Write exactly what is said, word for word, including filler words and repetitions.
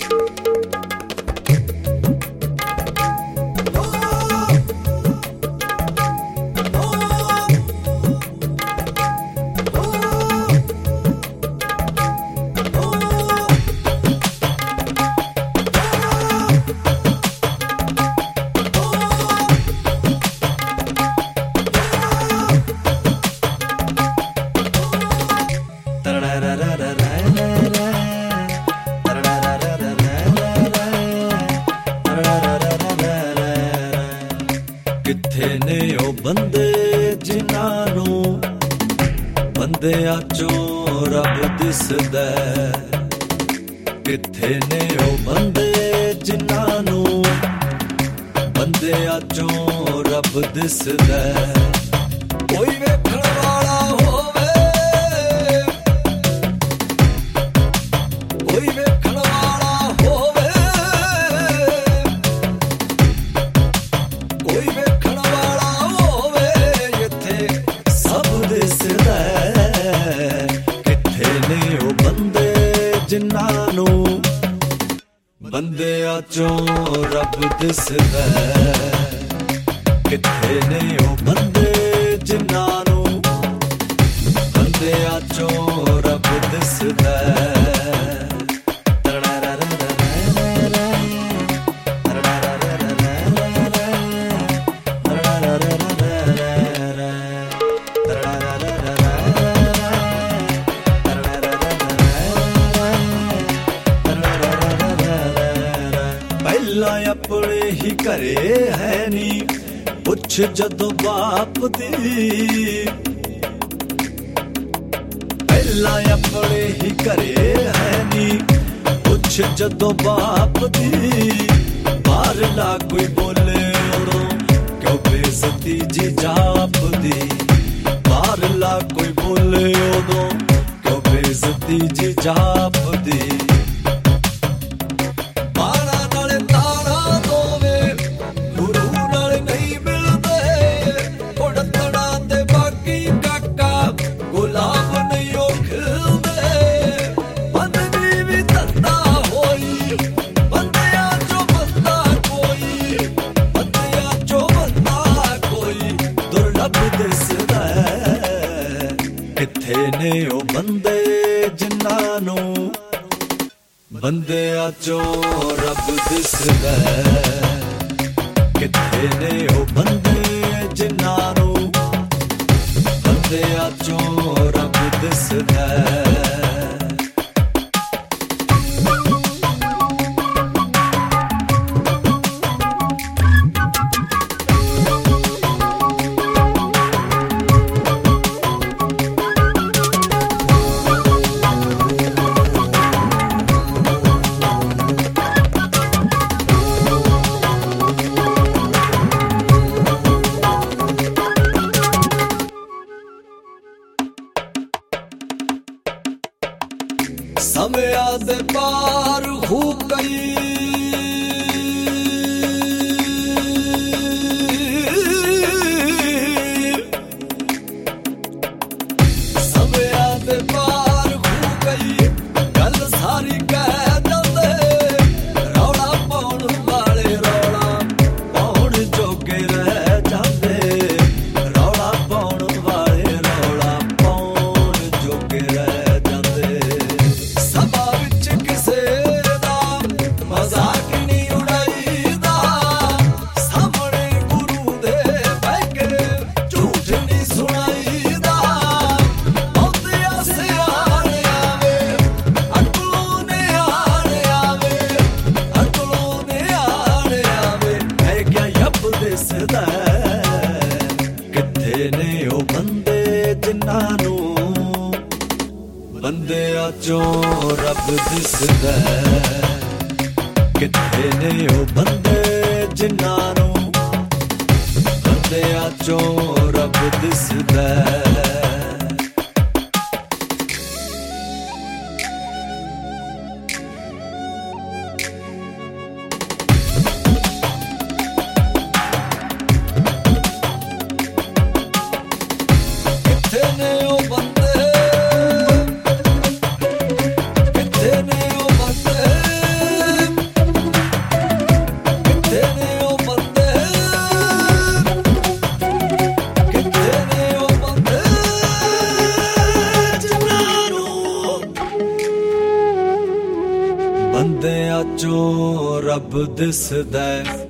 किथे ने ओ बंदे जिन्हां नूं बंदियां चों रब दिसदा, किथे ने ओ बंदे जिन्हां नूं बंदियां चों रब दिसदा। कोई वेखण वाला होवे, कोई वेखण वाला होवे, कोई वेखण वाला होवे, इत्थे सब दिसदा। किथे ने ओ बंदे जिन्हां नूं बंदियां चों रब दिसदा, किथे ने ओ बंदे जिन्हां नूं बंदियां चों रब दिसदा। पहला अपने ही घरे है नी पुछ जदों बाप दी, पहला अपने ही घरे है नी पुछ जदों बाप दी। बाहरला कोई बोले उदों क्यों बेइज्जती जी जाप दी, बाहरला कोई बोले उदों क्यों बेइज्जती जी जाप दी। किथे ने ओ बंदे जिन्हां नूं बंदियां चों रब दिसदा, किथे ने ओ बंदे जिन्हां नूं बंदियां चों रब दिसदा। समया दे पार हो गई, समया दे पार हो गई, गल सारी कह दंदे। रौला पाउण वाले रौला पाउण जोगे रह जांदे, रौला पाउण वाले रौला पाउण जोगे रह किथे ने ओ बंदे जिन्हां नूं बंदियां चों रब दिसदा, किथे ने ओ बंदे जिन्हां नूं बंदियां चों रब दिसदा। किथे ने ओ बंदे ਪਰਦਿਆਂ ਚੋਂ ਰੱਬ ਦਿਸਦਾ